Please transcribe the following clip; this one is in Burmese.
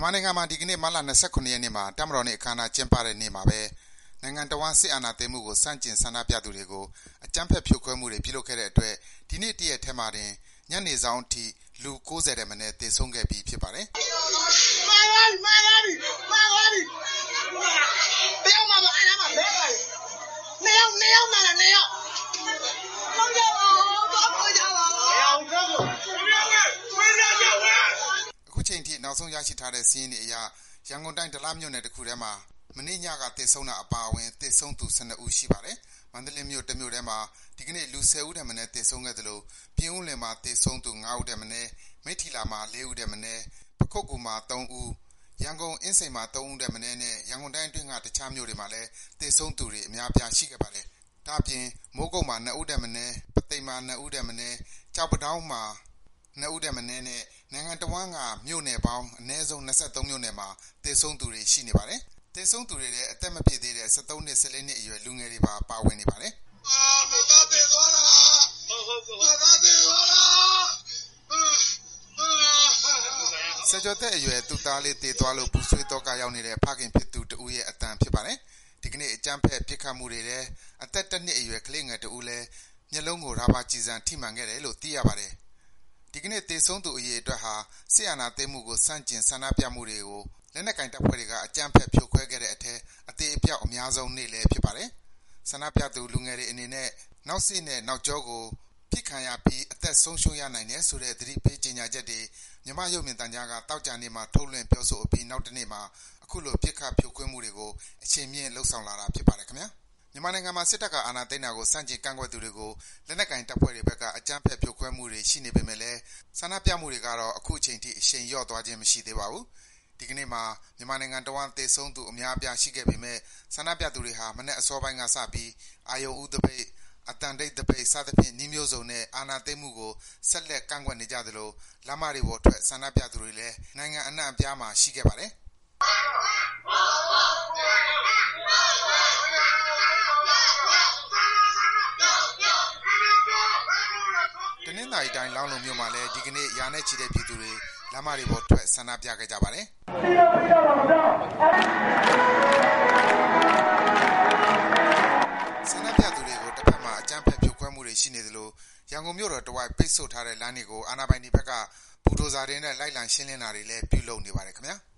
မန္တလေးမှာဒီကနေ့မလ29ရက်နေ့မှာတမတော်နေ့အခမ်းအနားကျင်းပတဲ့နေ့မှာပဲနိုင်ငံတော်ဝန်စစ်အာဏာသိမ်းမှုကိုစန့်ကျင်ဆန္ဒပြသူတွေကိုအကြမ်းဖက်ဖြိုခွဲမှုတွေပြုလုပ်ခဲ့တဲ့အတွက်ဒီနေ့တရက်ထဲမှာတင်ညနေဆောင်အထိလူ90တဲ့မနည်းသေဆုံးခဲ့ပြီးဖြစ်ပါတယ်အခုချိန်ထိနောက်ဆုံးရရှိထားတဲ့စီးရင်တွေအရရန်ကုန်တိုင်းဒလမြို့နယ်တစ်ခုထဲမှာမနေ့ညကသေဆုံးတာအပါအဝင်သေဆုံးသူ12ဦးရှိပါတယ်။မန္တလေးမြို့တစ်မြို့ထဲမှာဒီကနေ့လူ10ဦးထက်မနည်းသေဆုံးခဲ့သလိုပြင်ဦးလွင်မှာသေဆုံးသူ9ဦးထက်မနည်းမိထီလာမှာ4ဦးထက်မနည်းပခုက္ကူမှာ3ဦးရန်ကုန်အင်းစိန်မှာ3ဦးထက်မနည်းနဲ့ရန်ကုန်တိုင်းအတွင်းကတခြားမြို့တွေမှာလည်းသေဆုံးသူတွေအများပြားရှိခဲ့ပါတယ်။ဒါ့အပြင်မိုးကုတ်မှာ2ဦးထက်မနည်းပသိမ်မှာ2ဦးထက်မနည်းကြောက်ပတောင်းမှာ2ဦးထက်မနည်းနဲ့နိုင်ငံတော်ဝန်ကမြို့နယ်ပေါင်းအနည်းဆုံး23မြို့နယ်မှာသေဆုံးသူတွေရှိနေပါတယ်။သေဆုံးသူတွေလည်းအသက်မပြည့်သေးတဲ့73နှစ်14နှစ်အရွယ်လူငယ်တွေပါဝင်နေပါတယ်။ဆယ်ကျော်သက်အရွယ်သူ့သားလေးသေသွားလို့ပူဆွေးတော့ကရောက်နေတဲ့ဖခင်ဖြစ်သူတဦးရဲ့အတန်ဖြစ်ပါတယ်။ဒီကနေ့အကြမ်းဖက်ပြစ်ခတ်မှုတွေထဲအသက်1နှစ်အရွယ်ကလေးငယ်တဦးလည်းမျက်လုံးကိုရာဘာကျည်ဆံထိမှန်ခဲ့တယ်လို့သိရပါတယ်။ဒီကနေ့သေဆုံးသူအရေအတွက်ဟာစစ်အာဏာသိမ်းမှုကိုစန့်ကျင်ဆန္ဒပြမှုတွေကိုလက်နက်ကင်တပ်ဖွဲ့တွေကအကြမ်းဖက်ဖြိုခွဲခဲ့တဲ့အထက်အသေးအပြောက်အများဆုံးနေ့လည်းဖြစ်ပါတယ်။ဆန္ဒပြသူလူငယ်တွေအနေနဲ့နောက်စိနဲ့နောက်ကျောကိုပြစ်ခံရပြီးအသက်ဆုံးရှုံးရနိုင်တယ်ဆိုတဲ့သတိပေးကြေညာချက်တွေမြမရုပ်မြင်သံကြားကတောက်ကြနေမှာထုတ်လွှင့်ပြောဆိုအပြီးနောက်တနေ့မှာအခုလိုပြစ်ခတ်ဖြိုခွင်းမှုတွေကိုအချိန်မြင့်လှုပ်ဆောင်လာတာဖြစ်ပါတယ်ခင်ဗျာ။မြန်မာနိုင်ငံမှာစစ်တပ်ကအာဏာသိမ်းတာကိုစန့်ကျင်ကန့်ကွက်သူတွေကိုလက်နက်ကင်တပ်ဖွဲ့တွေဘက်ကအကြမ်းဖက်ဖြိုခွဲမှုတွေရှိနေပေမဲ့လည်းဆန္ဒပြမှုတွေကတော့အခုအချိန်ထိအရှိန်လျော့သွားခြင်းမရှိသေးပါဘူး။ဒီကနေ့မှာမြန်မာနိုင်ငံတော်ဝန်သေဆုံးသူအများအပြားရှိခဲ့ပေမဲ့ဆန္ဒပြသူတွေဟာမနေ့အစောပိုင်းကစပြီးအာယုံဦးတပိတ်အတန်တိတ်တပိတ်စသဖြင့်နှီးမျိုးစုံနဲ့အာဏာသိမ်းမှုကိုဆက်လက်ကန့်ကွက်နေကြသလိုလမ်းမတွေပေါ်ထွက်ဆန္ဒပြသူတွေလည်းနိုင်ငံအနှံ့အပြားမှာရှိခဲ့ပါတယ်တနင်္သာရီတိုင်းလောင်းလုံမြို့မှာလည်းဒီကနေ့ရာနဲ့ချီတဲ့ပြည်သူတွေလမ်းမတွေပေါ်ထွက်ဆန္ဒပြခဲ့ကြပါတယ်ဆန္ဒပြသူတွေကိုတစ်ဖက်မှာအကြမ်းဖက်ဖြိုခွဲမှုတွေရှိနေသလိုရန်ကုန်မြို့တော်တဝိုက်ပိတ်ဆို့ထားတဲ့လမ်းတွေကိုအာဏာပိုင်တွေဘက်ကဘူဒိုဇာတွေနဲ့လိုက်လံရှင်းလင်းတာတွေလည်းပြုလုပ်နေပါတယ်ခင်ဗျာ